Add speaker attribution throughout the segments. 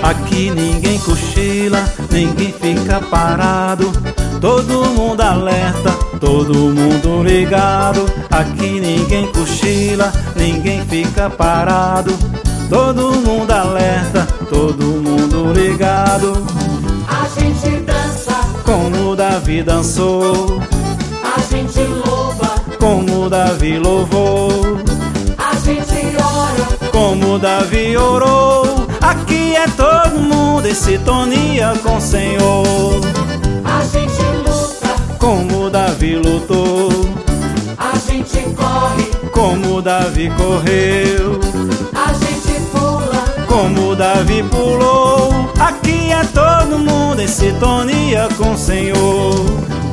Speaker 1: Aqui ninguém cochila, ninguém fica parado. Todo mundo alerta, todo mundo ligado. Aqui ninguém cochila, ninguém fica parado. Todo mundo alerta, todo mundo ligado.
Speaker 2: A gente dança
Speaker 1: como Davi dançou,
Speaker 2: a gente louva
Speaker 1: como Davi louvou,
Speaker 2: a gente ora
Speaker 1: como Davi orou. Aqui é todo mundo em sintonia com o Senhor.
Speaker 2: a gente luta,
Speaker 1: Como Davi lutou,
Speaker 2: a gente corre,
Speaker 1: como Davi correu,
Speaker 2: a gente pula,
Speaker 1: como Davi pulou. Aqui é todo mundo em sintonia com o Senhor.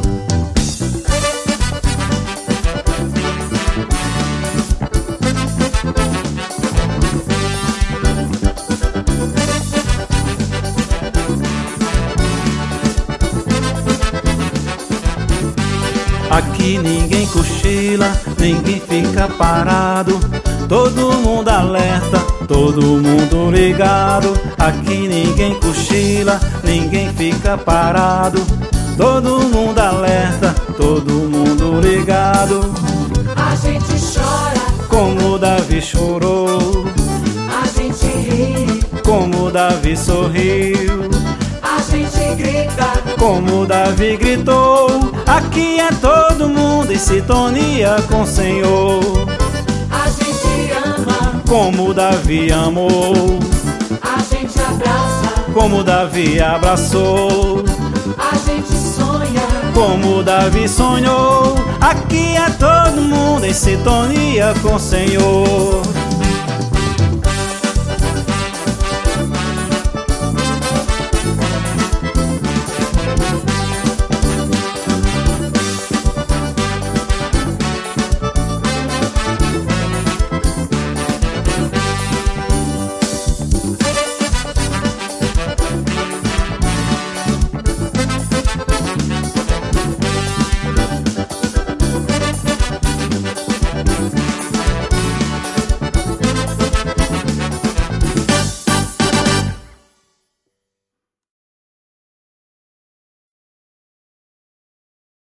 Speaker 1: Aqui ninguém cochila, ninguém fica parado. Todo mundo alerta, todo mundo ligado. Aqui ninguém cochila, ninguém fica parado. Todo mundo alerta, todo mundo ligado.
Speaker 2: a gente chora,
Speaker 1: Como Davi chorou,
Speaker 2: a gente ri,
Speaker 1: como Davi sorriu,
Speaker 2: a gente grita,
Speaker 1: como Davi gritou. Aqui é todo mundo em sintonia com o Senhor.
Speaker 2: a gente ama,
Speaker 1: Como Davi amou,
Speaker 2: a gente abraça,
Speaker 1: como Davi abraçou,
Speaker 2: a gente sonha,
Speaker 1: como Davi sonhou. Aqui é todo mundo em sintonia com o Senhor.